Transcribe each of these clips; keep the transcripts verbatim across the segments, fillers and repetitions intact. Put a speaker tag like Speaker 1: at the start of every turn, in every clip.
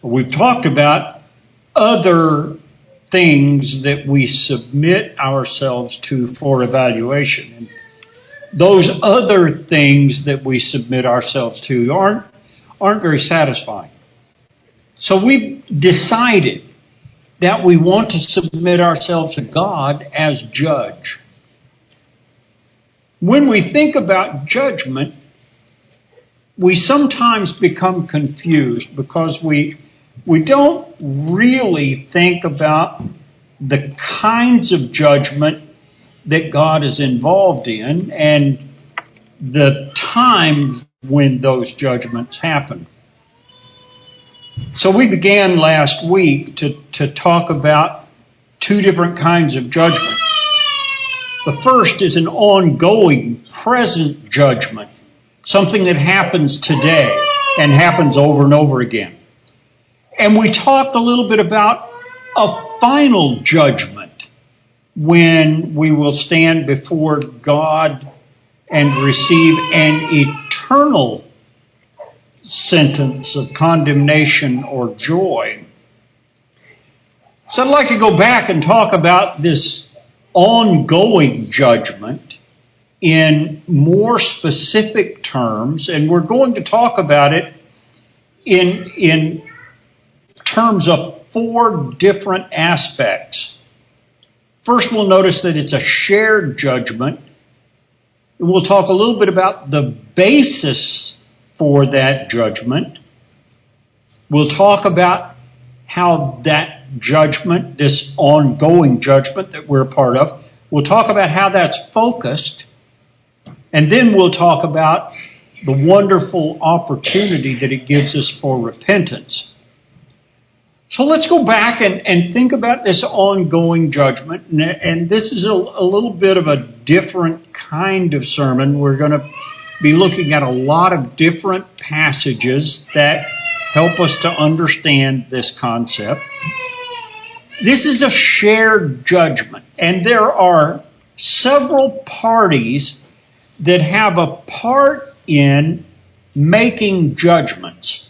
Speaker 1: We've talked about other things that we submit ourselves to for evaluation. And those other things that we submit ourselves to aren't, aren't very satisfying. So we've decided that we want to submit ourselves to God as judge. When we think about judgment, we sometimes become confused because we we don't really think about the kinds of judgment that God is involved in and the time when those judgments happen. So we began last week to, to talk about two different kinds of judgment. The first is an ongoing, present judgment, something that happens today and happens over and over again. And we talked a little bit about a final judgment when we will stand before God and receive an eternal sentence of condemnation or joy. So I'd like to go back and talk about this ongoing judgment in more specific terms, and we're going to talk about it in, in terms of four different aspects. First, we'll notice that it's a shared judgment. We'll talk a little bit about the basis for that judgment. We'll talk about how that judgment, this ongoing judgment that we're a part of, we'll talk about how that's focused, and then we'll talk about the wonderful opportunity that it gives us for repentance. So let's go back and, and think about this ongoing judgment, and, and this is a, a little bit of a different kind of sermon. We're going to be looking at a lot of different passages that help us to understand this concept. This is a shared judgment, and there are several parties that have a part in making judgments.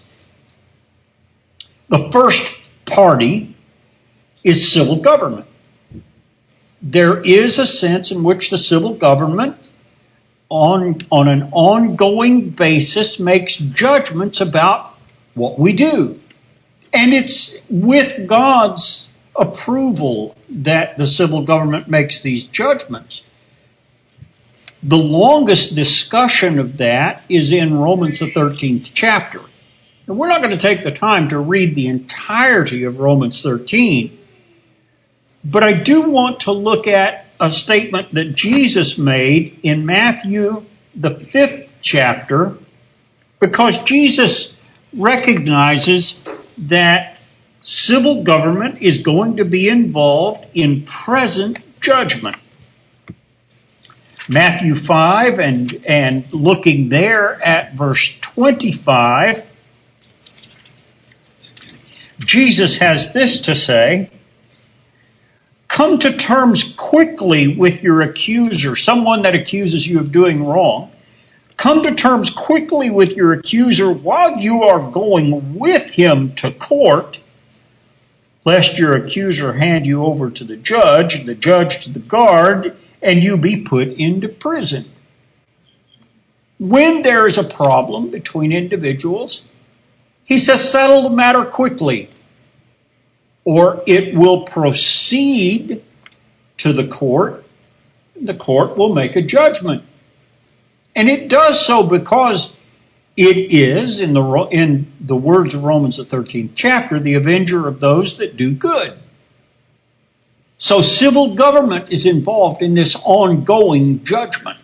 Speaker 1: The first party is civil government. There is a sense in which the civil government on, on an ongoing basis makes judgments about what we do. And it's with God's approval that the civil government makes these judgments. The longest discussion of that is in Romans the thirteenth chapter. And we're not going to take the time to read the entirety of Romans thirteen, but I do want to look at a statement that Jesus made in Matthew the fifth chapter, because Jesus recognizes that civil government is going to be involved in present judgment. Matthew five, and, and looking there at verse twenty-five, Jesus has this to say: come to terms quickly with your accuser, someone that accuses you of doing wrong. Come to terms quickly with your accuser while you are going with him to court, lest your accuser hand you over to the judge, and the judge to the guard, and you be put into prison. When there is a problem between individuals, he says, settle the matter quickly, or it will proceed to the court. The court will make a judgment. And it does so because it is, in the, in the words of Romans the thirteenth chapter, the avenger of those that do good. So civil government is involved in this ongoing judgment.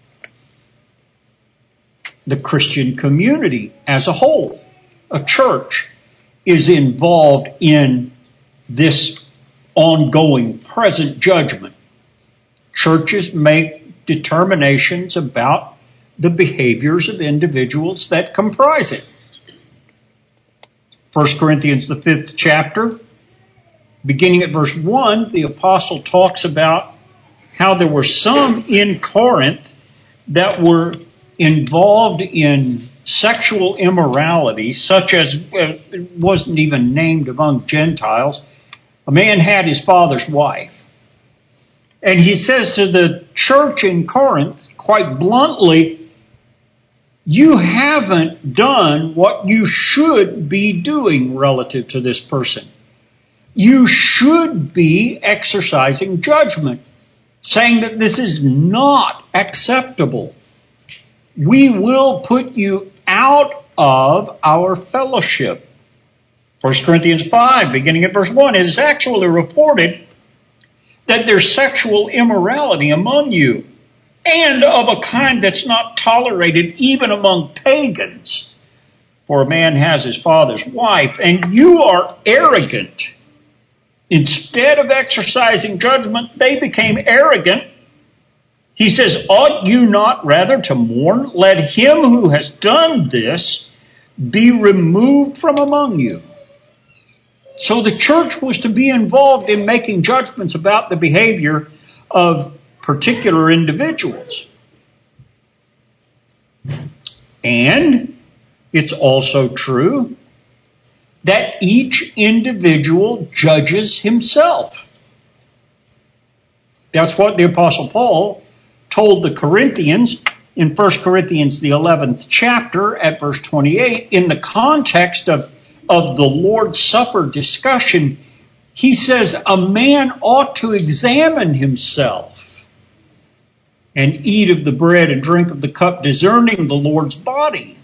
Speaker 1: The Christian community as a whole, a church, is involved in this ongoing present judgment. Churches make determinations about the behaviors of individuals that comprise it. First Corinthians, the fifth chapter, beginning at verse one, the apostle talks about how there were some in Corinth that were involved in sexual immorality, such as uh, wasn't even named among Gentiles. A man had his father's wife. And he says to the church in Corinth, quite bluntly, you haven't done what you should be doing relative to this person. You should be exercising judgment, saying that this is not acceptable. We will put you out of our fellowship. First Corinthians five, beginning at verse one, it is actually reported that there's sexual immorality among you, and of a kind that's not tolerated even among pagans. For a man has his father's wife, and you are arrogant. Instead of exercising judgment, they became arrogant. He says, ought you not rather to mourn? Let him who has done this be removed from among you. So the church was to be involved in making judgments about the behavior of particular individuals. And it's also true that each individual judges himself. That's what the Apostle Paul told the Corinthians in First Corinthians, the eleventh chapter, at verse twenty-eight, in the context of, of the Lord's Supper discussion. He says a man ought to examine himself and eat of the bread and drink of the cup, discerning the Lord's body.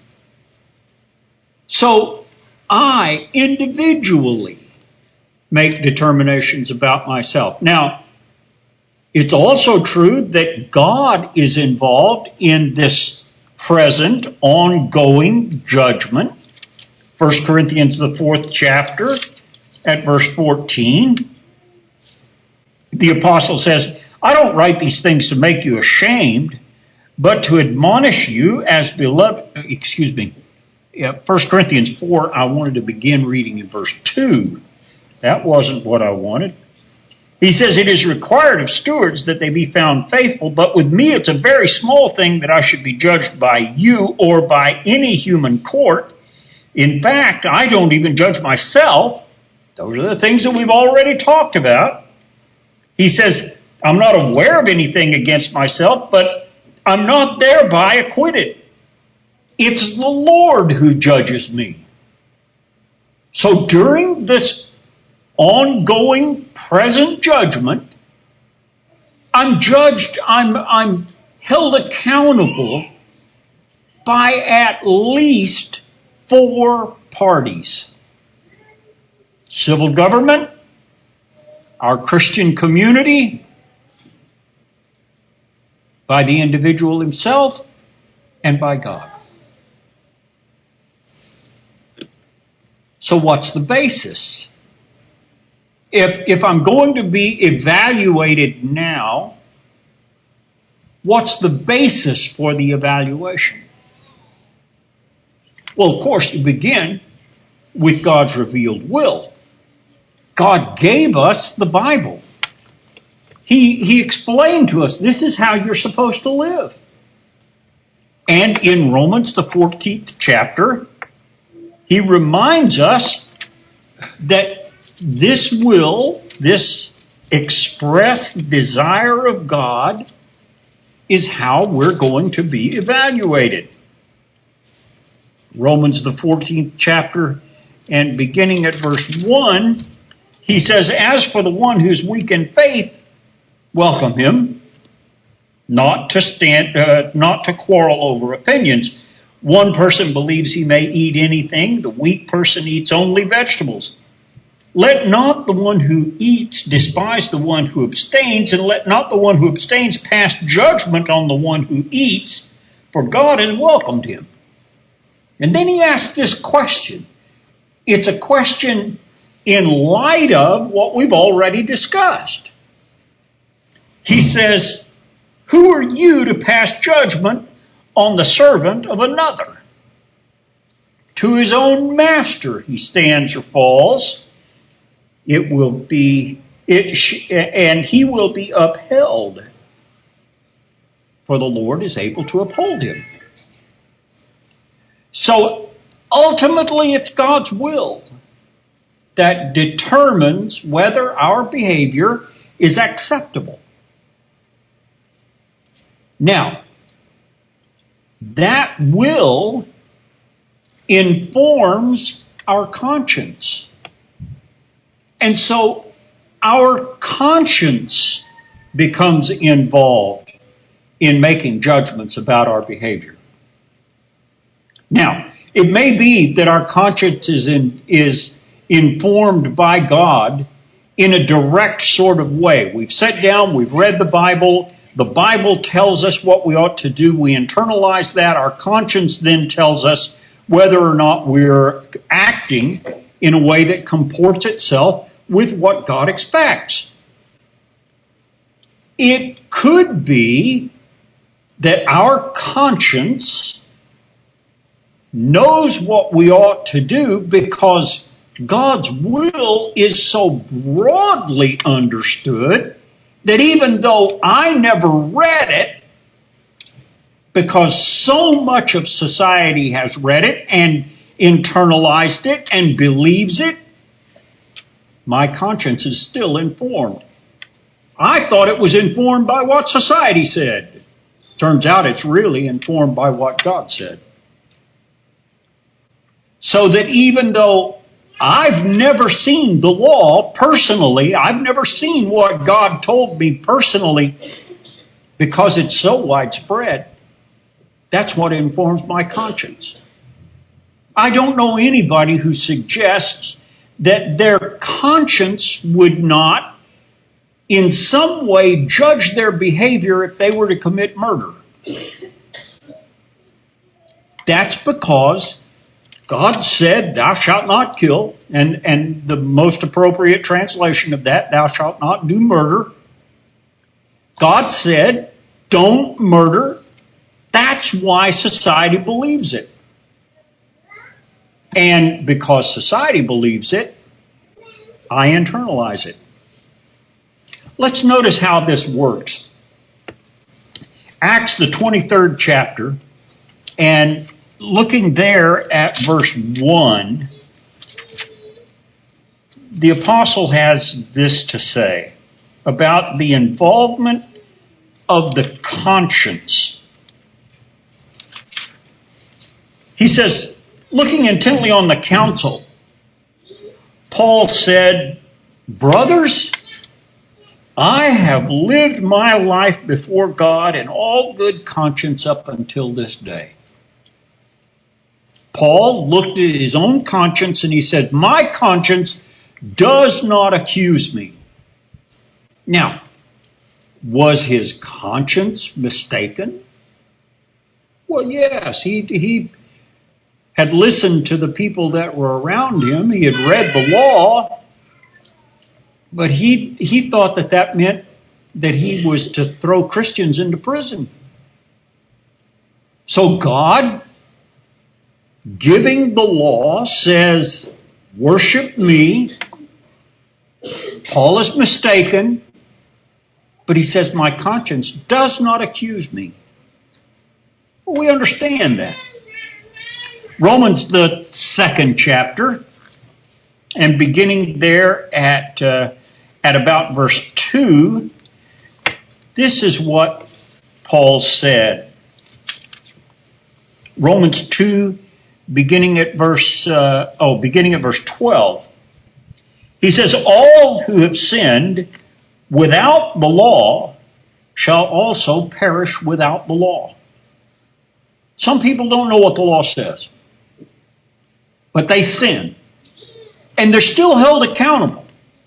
Speaker 1: So I individually make determinations about myself. Now, it's also true that God is involved in this present, ongoing judgment. First Corinthians, the fourth chapter, at verse fourteen, the apostle says, I don't write these things to make you ashamed, but to admonish you as beloved, excuse me, yeah, First Corinthians four, I wanted to begin reading in verse two. That wasn't what I wanted. He says, it is required of stewards that they be found faithful, but with me it's a very small thing that I should be judged by you or by any human court. In fact, I don't even judge myself. Those are the things that we've already talked about. He says, I'm not aware of anything against myself, but I'm not thereby acquitted. It's the Lord who judges me. So during this ongoing present judgment, I'm judged, I'm, I'm held accountable by at least four parties. Civil government, our Christian community, by the individual himself, and by God. So what's the basis? If, if I'm going to be evaluated now, what's the basis for the evaluation? Well, of course, you begin with God's revealed will. God gave us the Bible. He, he explained to us, this is how you're supposed to live. And in Romans, the fourteenth chapter, he reminds us that this will, this expressed desire of God, is how we're going to be evaluated. Romans, the fourteenth chapter, and beginning at verse one, he says, as for the one who's weak in faith, welcome him, not to stand, uh, not to quarrel over opinions. One person believes he may eat anything. The weak person eats only vegetables. Let not the one who eats despise the one who abstains, and let not the one who abstains pass judgment on the one who eats, for God has welcomed him. And then he asks this question. It's a question in light of what we've already discussed. He says, who are you to pass judgment on the servant of another? To his own master he stands or falls. It will be, it sh- and he will be upheld, for the Lord is able to uphold him. So ultimately it's God's will that determines whether our behavior is acceptable. Now, that will informs our conscience. And so our conscience becomes involved in making judgments about our behavior. Now, it may be that our conscience is in, is informed by God in a direct sort of way. We've sat down, we've read the Bible, the Bible tells us what we ought to do, we internalize that, our conscience then tells us whether or not we're acting in a way that comports itself with what God expects. It could be that our conscience knows what we ought to do because God's will is so broadly understood that even though I never read it, because so much of society has read it and internalized it and believes it, my conscience is still informed. I thought it was informed by what society said. Turns out it's really informed by what God said. So that even though I've never seen the law personally, I've never seen what God told me personally, because it's so widespread, that's what informs my conscience. I don't know anybody who suggests that their conscience would not in some way judge their behavior if they were to commit murder. That's because God said, thou shalt not kill, and, and the most appropriate translation of that, thou shalt not do murder. God said, don't murder. That's why society believes it. And because society believes it, I internalize it. Let's notice how this works. Acts, the twenty-third chapter, and looking there at verse one, the apostle has this to say about the involvement of the conscience. He says, looking intently on the council, Paul said, brothers, I have lived my life before God in all good conscience up until this day. Paul looked at his own conscience and he said, my conscience does not accuse me. Now, was his conscience mistaken? Well, yes, he, he had listened to the people that were around him. He had read the law, but he, he thought that that meant that he was to throw Christians into prison. So God, giving the law, says, worship me. Paul is mistaken, but he says, my conscience does not accuse me. Well, we understand that. Romans, the second chapter, and beginning there at uh, at about verse two, this is what Paul said. Romans two, beginning at verse uh, oh, beginning at verse twelve. He says, all who have sinned without the law shall also perish without the law. Some people don't know what the law says, but they sin. And they're still held accountable.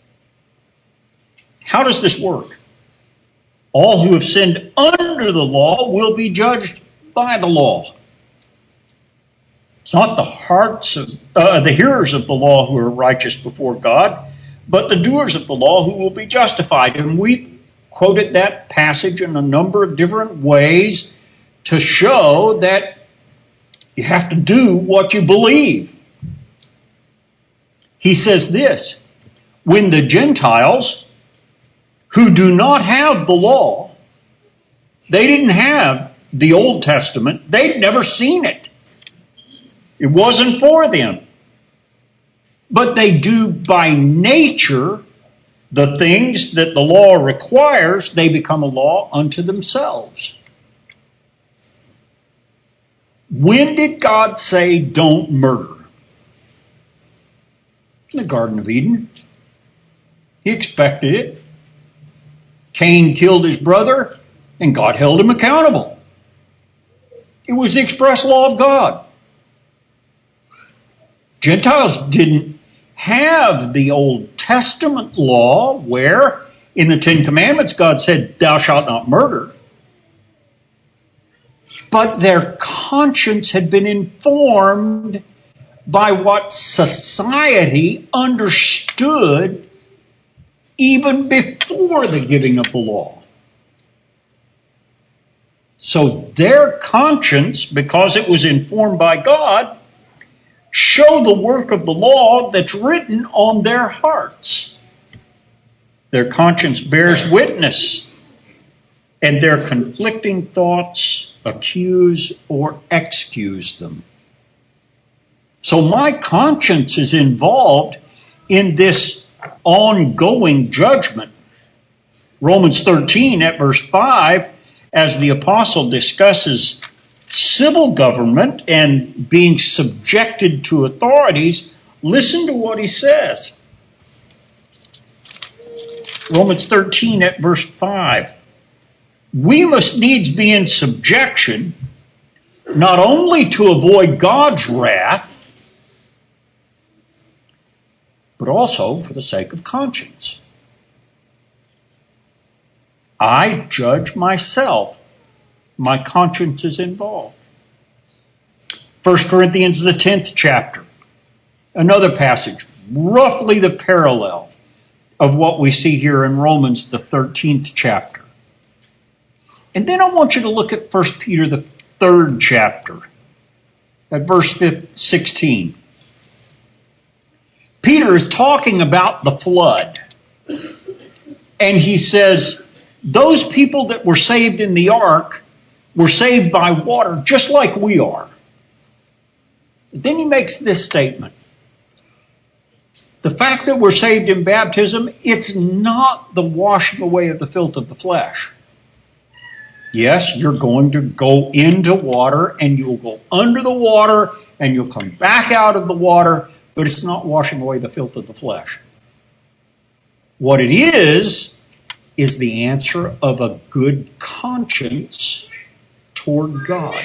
Speaker 1: How does this work? All who have sinned under the law will be judged by the law. It's not the hearts of uh, the hearers of the law who are righteous before God, but the doers of the law who will be justified. And we quoted that passage in a number of different ways to show that you have to do what you believe. He says this, when the Gentiles who do not have the law, they didn't have the Old Testament, they'd never seen it. It wasn't for them. But they do by nature the things that the law requires. They become a law unto themselves. When did God say don't murder? In the Garden of Eden. He expected it. Cain killed his brother, and God held him accountable. It was the express law of God. Gentiles didn't have the Old Testament law where in the Ten Commandments God said, thou shalt not murder. But their conscience had been informed by what society understood even before the giving of the law. So their conscience, because it was informed by God, show the work of the law that's written on their hearts. Their conscience bears witness, and their conflicting thoughts accuse or excuse them. So my conscience is involved in this ongoing judgment. Romans thirteen at verse five, as the apostle discusses civil government and being subjected to authorities, listen to what he says. Romans thirteen at verse five. We must needs be in subjection, not only to avoid God's wrath, but also for the sake of conscience. I judge myself. My conscience is involved. First Corinthians, the tenth chapter. Another passage, roughly the parallel of what we see here in Romans, the thirteenth chapter. And then I want you to look at First Peter, the third chapter, at verse sixteen. Peter is talking about the flood. And he says, those people that were saved in the ark were saved by water just like we are. Then he makes this statement. The fact that we're saved in baptism, it's not the washing away of the filth of the flesh. Yes, you're going to go into water and you'll go under the water and you'll come back out of the water, but it's not washing away the filth of the flesh. What it is, is the answer of a good conscience toward God.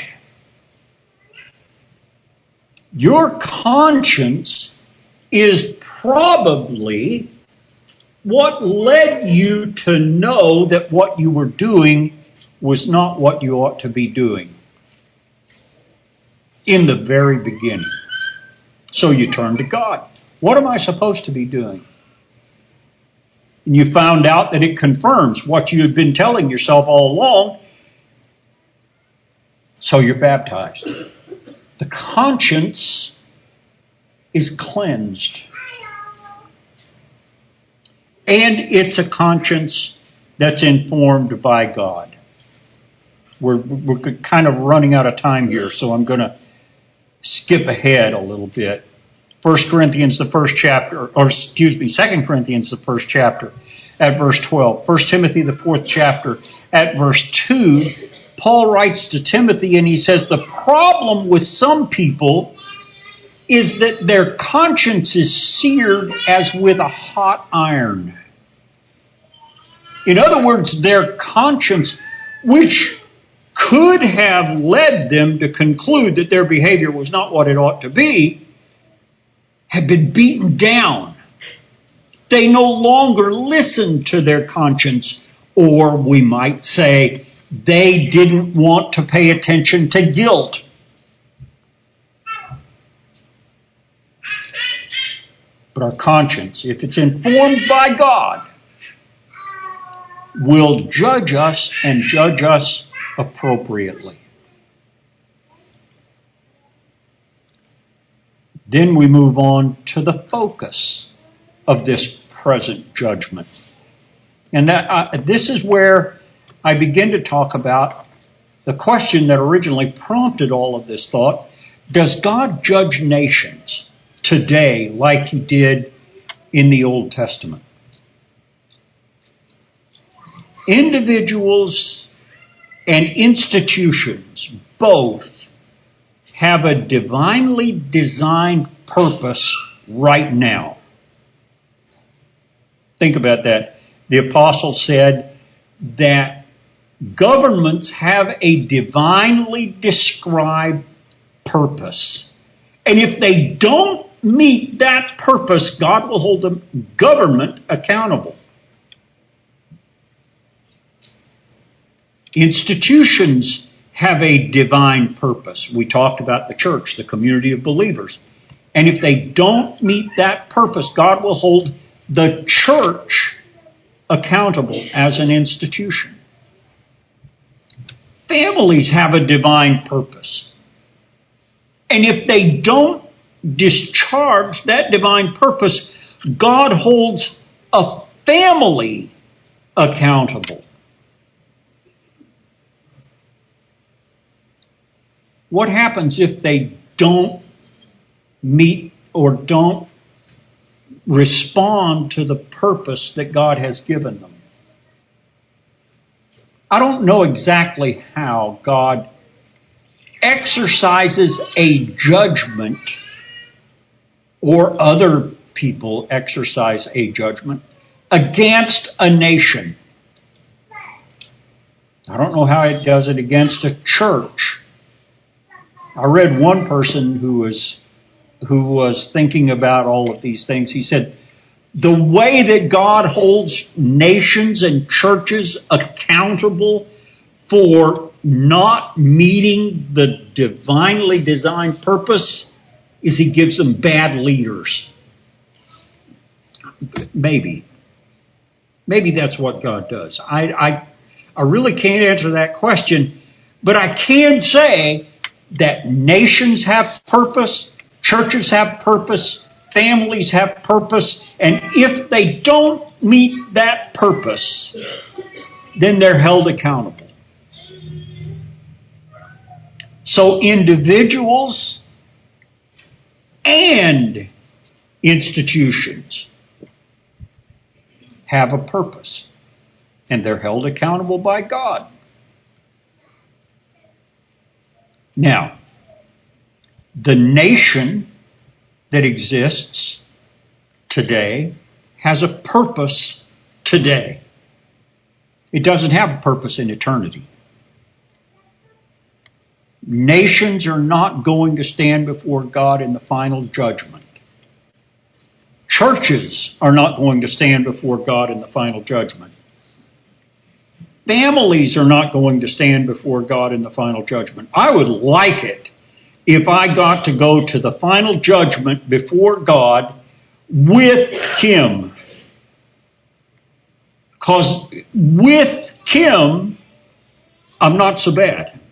Speaker 1: Your conscience is probably what led you to know that what you were doing was not what you ought to be doing in the very beginning. So you turn to God. What am I supposed to be doing? And you found out that it confirms what you had been telling yourself all along. So you're baptized. The conscience is cleansed. And it's a conscience that's informed by God. We're, we're kind of running out of time here, so I'm going to skip ahead a little bit. First Corinthians, the first chapter, or excuse me, Second Corinthians, the first chapter, at verse twelve. First Timothy, the fourth chapter, at verse two. Paul writes to Timothy and he says, the problem with some people is that their conscience is seared as with a hot iron. In other words, their conscience, which could have led them to conclude that their behavior was not what it ought to be, had been beaten down. They no longer listened to their conscience, or we might say, they didn't want to pay attention to guilt. But our conscience, if it's informed by God, will judge us and judge us appropriately. Then we move on to the focus of this present judgment. And that uh, this is where I begin to talk about the question that originally prompted all of this thought. Does God judge nations today like He did in the Old Testament? Individuals and institutions both have a divinely designed purpose right now. Think about that. The apostle said that governments have a divinely described purpose. And if they don't meet that purpose, God will hold the government accountable. Institutions have a divine purpose. We talked about the church, the community of believers. And if they don't meet that purpose, God will hold the church accountable as an institution. Families have a divine purpose. And if they don't discharge that divine purpose, God holds a family accountable. What happens if they don't meet or don't respond to the purpose that God has given them? I don't know exactly how God exercises a judgment or other people exercise a judgment against a nation. I don't know how it does it against a church. I read one person who was who was thinking about all of these things. He said, the way that God holds nations and churches accountable for not meeting the divinely designed purpose is He gives them bad leaders. Maybe. Maybe that's what God does. I, I, I really can't answer that question, but I can say that nations have purpose, churches have purpose, families have purpose, and if they don't meet that purpose, then they're held accountable. So individuals and institutions have a purpose, and they're held accountable by God. Now, the nation that exists today has a purpose today. It doesn't have a purpose in eternity. Nations are not going to stand before God in the final judgment. Churches are not going to stand before God in the final judgment. Families are not going to stand before God in the final judgment. I would like it if I got to go to the final judgment before God with Him. Because with Him, I'm not so bad.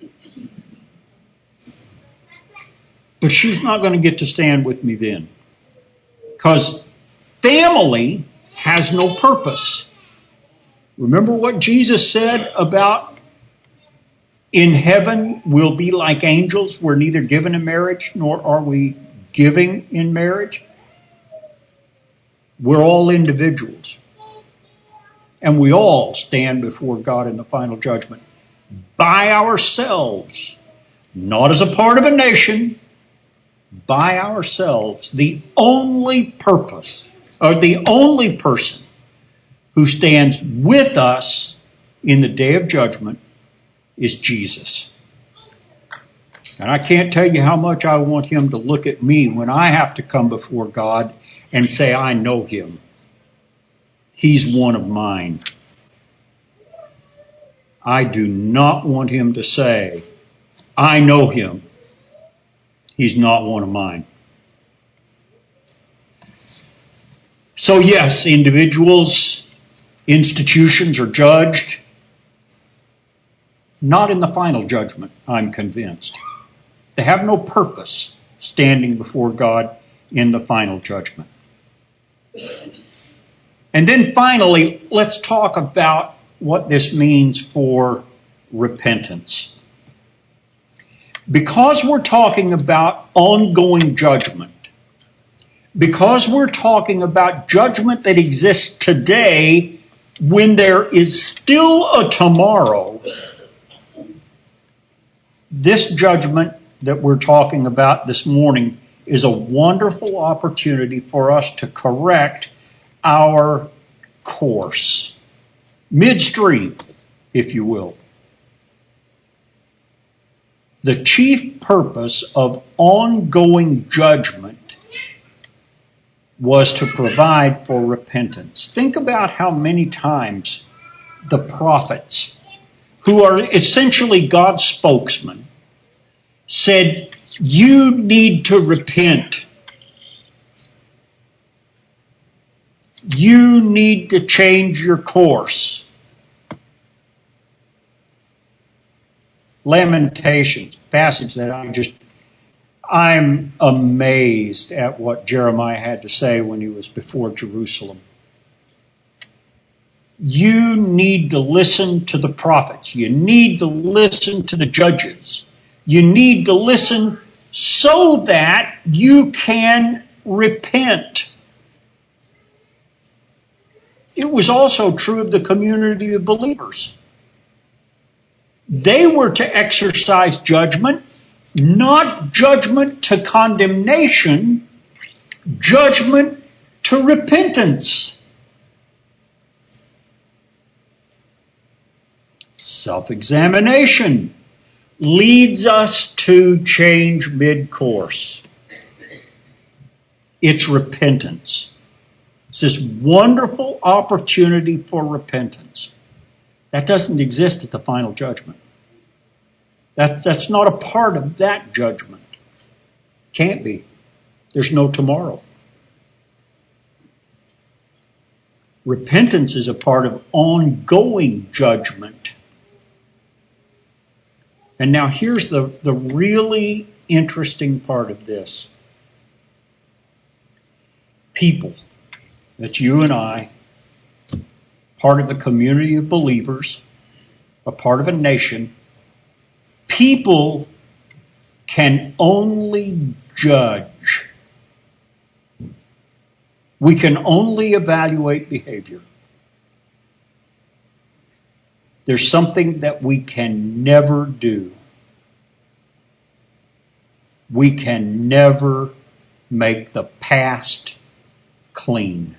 Speaker 1: But she's not going to get to stand with me then. Because family has no purpose. Remember what Jesus said about in heaven we'll be like angels. We're neither given in marriage nor are we giving in marriage. We're all individuals. And we all stand before God in the final judgment by ourselves. Not as a part of a nation. By ourselves. The only purpose or the only person who stands with us in the day of judgment is Jesus. And I can't tell you how much I want Him to look at me when I have to come before God and say, I know Him. He's one of mine. I do not want Him to say, I know Him. He's not one of mine. So yes, individuals, institutions are judged. Not in the final judgment, I'm convinced. They have no purpose standing before God in the final judgment. And then finally, let's talk about what this means for repentance. Because we're talking about ongoing judgment, because we're talking about judgment that exists today when there is still a tomorrow, this judgment that we're talking about this morning is a wonderful opportunity for us to correct our course. Midstream, if you will. The chief purpose of ongoing judgment was to provide for repentance. Think about how many times the prophets, who are essentially God's spokesman, said, you need to repent. You need to change your course. Lamentations, passage that I just, I'm amazed at what Jeremiah had to say when he was before Jerusalem. You need to listen to the prophets. You need to listen to the judges. You need to listen so that you can repent. It was also true of the community of believers. They were to exercise judgment, not judgment to condemnation, judgment to repentance. Self-examination leads us to change mid-course. It's repentance. It's this wonderful opportunity for repentance. That doesn't exist at the final judgment. That's, that's not a part of that judgment. Can't be. There's no tomorrow. Repentance is a part of ongoing judgment. And now here's the, the really interesting part of this. People, that's you and I, part of the community of believers, a part of a nation, people can only judge. We can only evaluate behavior. There's something that we can never do. We can never make the past clean.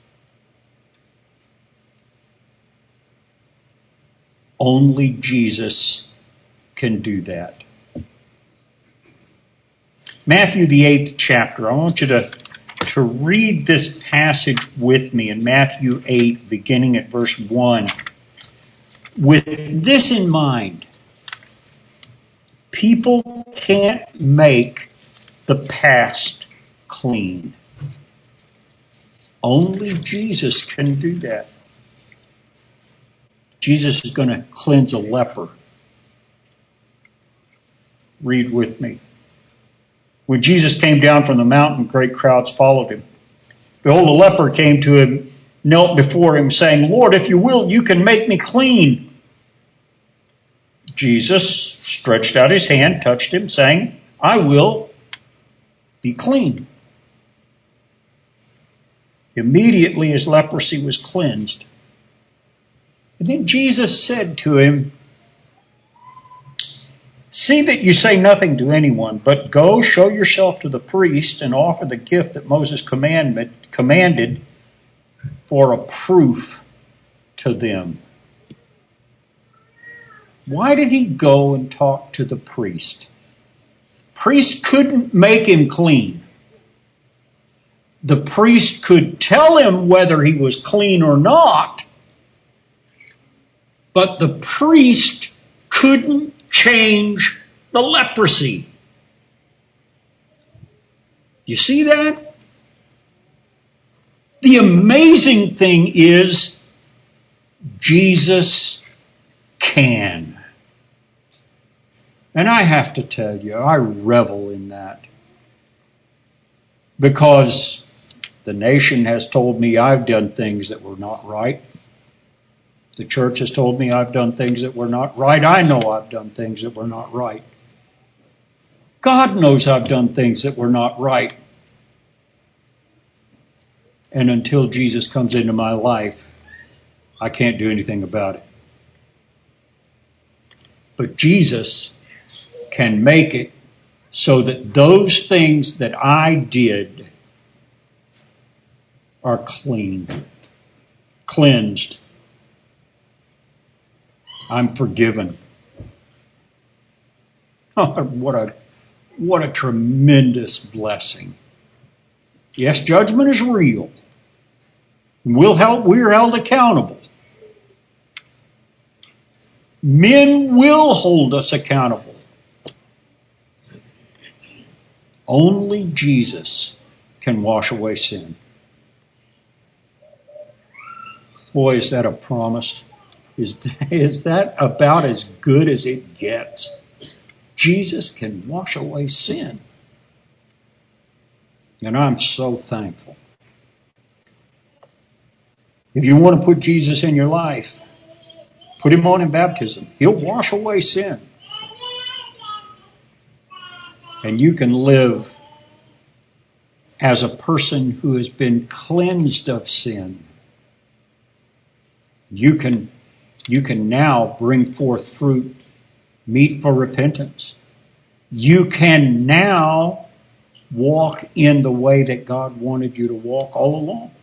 Speaker 1: Only Jesus can do that. Matthew, the eighth chapter. I want you to, to read this passage with me in Matthew eight, beginning at verse one. With this in mind, people can't make the past clean. Only Jesus can do that. Jesus is going to cleanse a leper. Read with me. When Jesus came down from the mountain, great crowds followed him. Behold, a leper came to him, knelt before him, saying, Lord, if you will, you can make me clean. Jesus stretched out his hand, touched him, saying, I will be clean. Immediately his leprosy was cleansed. And then Jesus said to him, see that you say nothing to anyone, but go show yourself to the priest and offer the gift that Moses commandment, commanded for a proof to them. Why did he go and talk to the priest? Priest couldn't make him clean. The priest could tell him whether he was clean or not, but the priest couldn't change the leprosy. You see that? The amazing thing is, Jesus can. And I have to tell you, I revel in that. Because the nation has told me I've done things that were not right. The church has told me I've done things that were not right. I know I've done things that were not right. God knows I've done things that were not right. And until Jesus comes into my life, I can't do anything about it. But Jesus can make it so that those things that I did are clean, cleansed. I'm forgiven. Oh, what a what a tremendous blessing. Yes, judgment is real. We'll help, we're held accountable. Men will hold us accountable. Only Jesus can wash away sin. Boy, is that a promise. Is, is that about as good as it gets? Jesus can wash away sin. And I'm so thankful. If you want to put Jesus in your life, put him on in baptism. He'll wash away sin. And you can live as a person who has been cleansed of sin. You can, you can now bring forth fruit, meet for repentance. You can now walk in the way that God wanted you to walk all along.